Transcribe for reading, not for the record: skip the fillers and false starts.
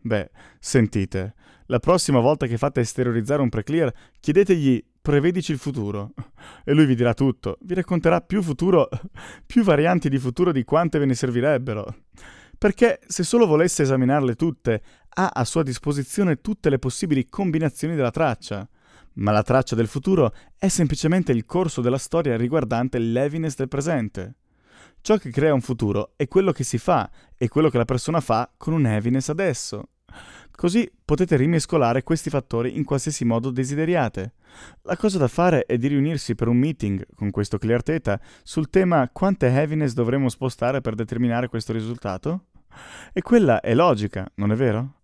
Beh, sentite, la prossima volta che fate esteriorizzare un pre-clear, chiedetegli prevedici il futuro. E lui vi dirà tutto, vi racconterà più futuro, più varianti di futuro di quante ve ne servirebbero. Perché se solo volesse esaminarle tutte, ha a sua disposizione tutte le possibili combinazioni della traccia. Ma la traccia del futuro è semplicemente il corso della storia riguardante l'heaviness del presente. Ciò che crea un futuro è quello che si fa e quello che la persona fa con un heaviness adesso. Così potete rimescolare questi fattori in qualsiasi modo desideriate. La cosa da fare è di riunirsi per un meeting con questo Clear Theta sul tema quante heaviness dovremmo spostare per determinare questo risultato? E quella è logica, non è vero?